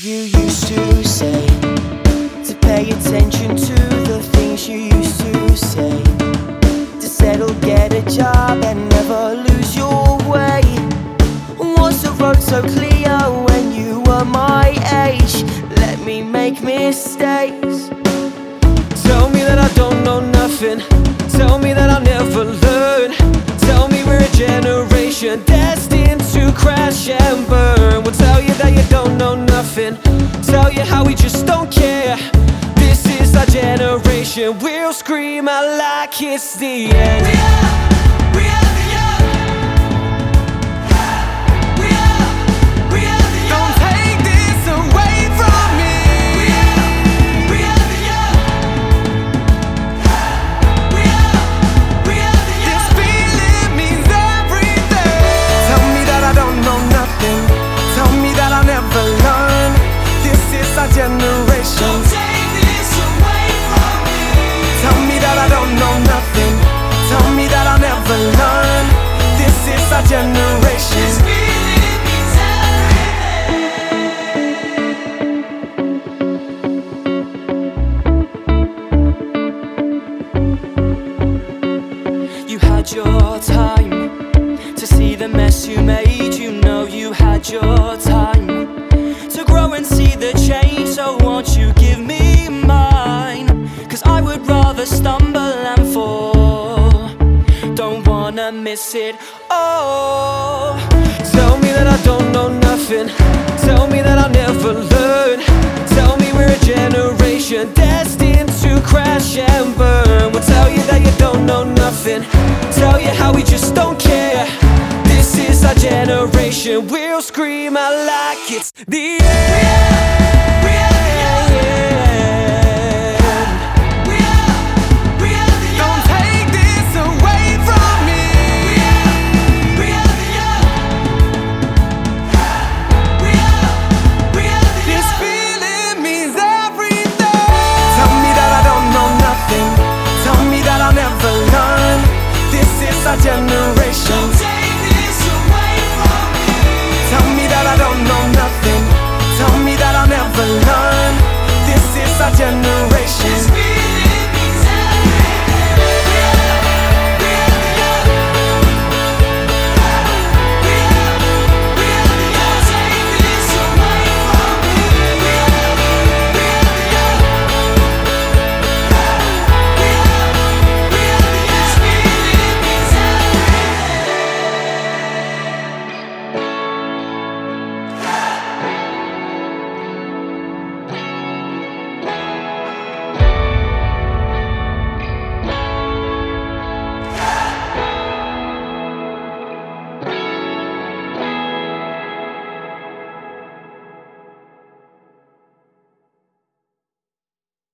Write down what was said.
You used to say to pay attention to the things you used to say, to settle, get a job and never lose your way. Was the road so clear when you were my age? Let me make mistakes. Tell me that I don't know nothing. Tell me that I'll never learn. Tell me we're a generation destined to crash and burn. We'll tell you that you don't know nothing. Tell you how we just don't care. This is our generation. We'll scream out like it's the end. We are the young. We are the young. Don't take this away from me. We are the young. We are the young. This feeling means everything. Tell me that I don't know nothing. Tell me that I'll never learn. This is our generation. Don't take this away from me. Tell me that I don't know nothing. Tell me that I'll never learn. This is our generation. This feeling means everything. You had your time to see the mess you made. You know you had your time to grow and see the change. So won't you give me mine? 'Cause I would rather stumble and fall. Don't wanna miss it all. Tell me that I don't know nothing. Tell me that I'll never learn. Tell me we're a generation destined to crash and burn. We'll tell you that you don't know nothing. Tell you how we just don't care. This is our generation. We'll scream out like it's the end.